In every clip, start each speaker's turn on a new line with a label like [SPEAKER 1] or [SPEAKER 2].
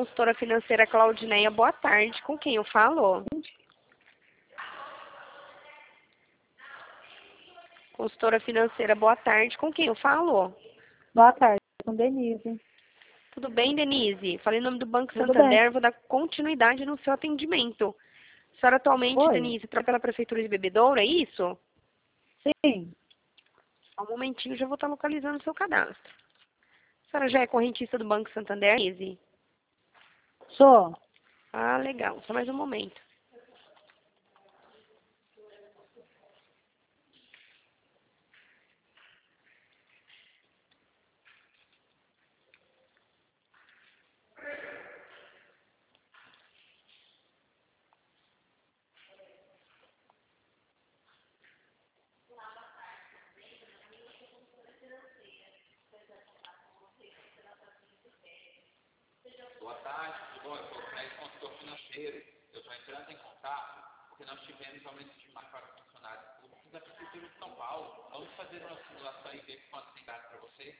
[SPEAKER 1] Consultora financeira Claudineia, boa tarde. Com quem eu falo? Consultora financeira, boa tarde. Com quem eu falo?
[SPEAKER 2] Boa tarde, com Denise.
[SPEAKER 1] Tudo bem, Denise? Falei em nome do Banco
[SPEAKER 2] Tudo
[SPEAKER 1] Santander,
[SPEAKER 2] bem.
[SPEAKER 1] vou dar continuidade no seu atendimento. A senhora atualmente,
[SPEAKER 2] Oi.
[SPEAKER 1] Denise, trabalha pela Prefeitura de Bebedouro, é isso?
[SPEAKER 2] Sim,
[SPEAKER 1] Só um momentinho, já vou estar localizando o seu cadastro. A senhora já é correntista do Banco Santander, Denise?
[SPEAKER 2] sou.
[SPEAKER 1] Ah, legal. Só mais um momento.
[SPEAKER 3] Boa tarde, tudo bom? Eu sou o Fred, consultor financeiro. Eu estou entrando em contato porque nós tivemos aumento de marca para funcionários públicos da Prefeitura de São Paulo. Vamos fazer uma simulação e ver quanto tem dado para você?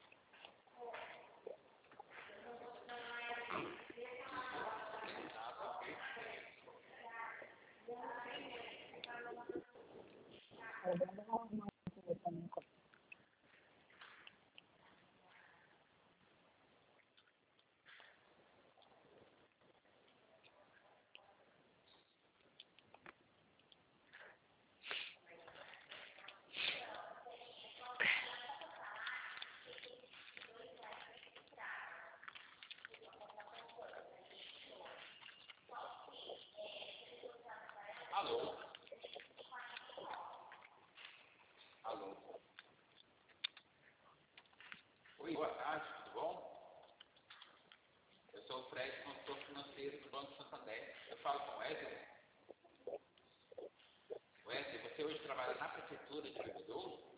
[SPEAKER 3] Alô? Alô? Oi, boa tarde, tudo bom? Eu sou o Fred, consultor financeiro do Banco Santander. Eu falo com o Wesley. Wesley, você hoje trabalha na Prefeitura de Bebedouro?